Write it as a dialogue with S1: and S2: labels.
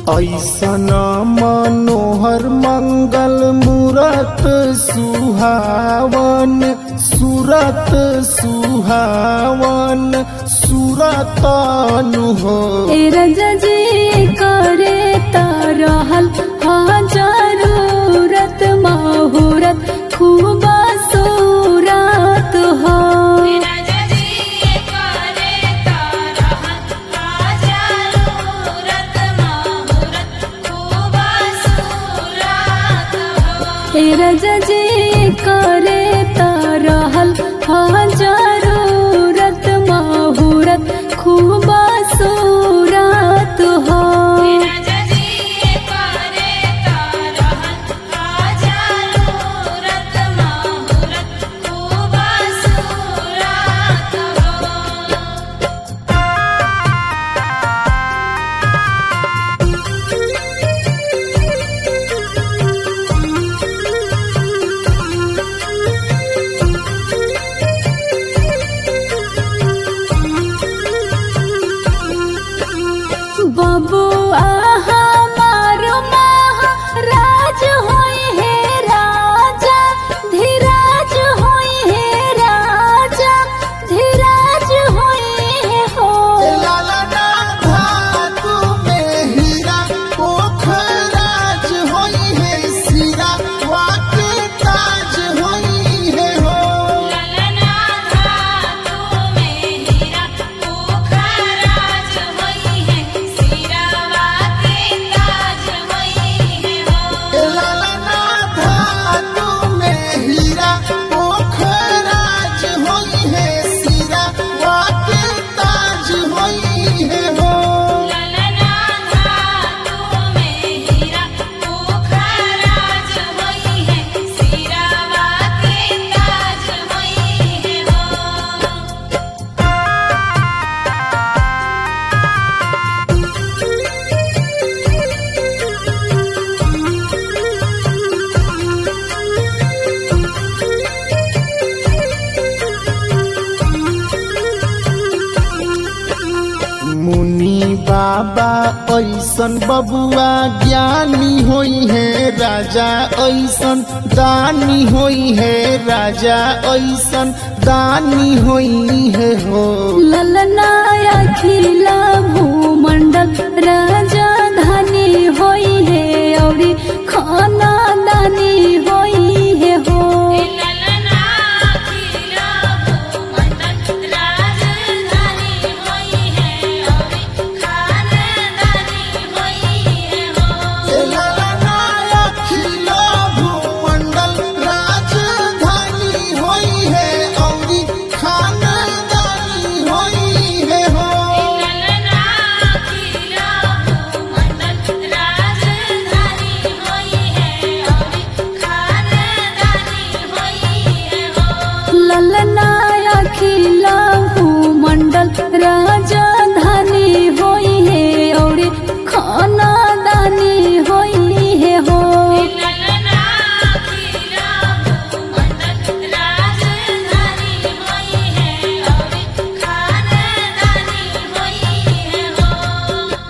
S1: ऐसन मनोहर मंगल मूरत सुहावन सूरत सुहावन सूरतानु हो।
S2: राजा जी करे रहल हाँ जरूरत माहुरत खूब सूरत हो। राजा जी करे रहल हाँ जरूरत माहुरत खूब सूरत हो। बबुआ हमारो महाराज होई है राजा धीराज होई है राजा धीराज होई है हो।
S1: लाला धातु में हीरा पोखराज होई है सीरा वाके ताज होई है हो। मुनि बाबा ऐसन बबुआ ज्ञानी होई है राजा ऐसन दानी होई है राजा ऐसन दानी होई है हो।
S2: ललना अखिला भू